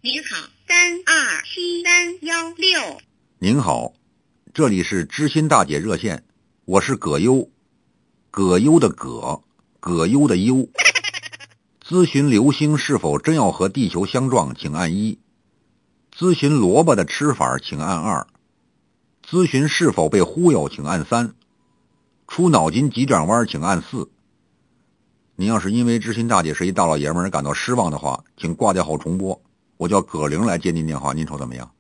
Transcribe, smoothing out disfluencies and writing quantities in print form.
您好，327-316。 您好，这里是知心大姐热线，我是葛优，葛优的葛，葛优的优。咨询流星是否真要和地球相撞，请按1；咨询萝卜的吃法，请按2；咨询是否被忽悠，请按3；出脑筋急转弯，请按4。您要是因为知心大姐是一大老爷们而感到失望的话，请挂掉后重拨，我叫葛玲来接您电话，您瞅怎么样？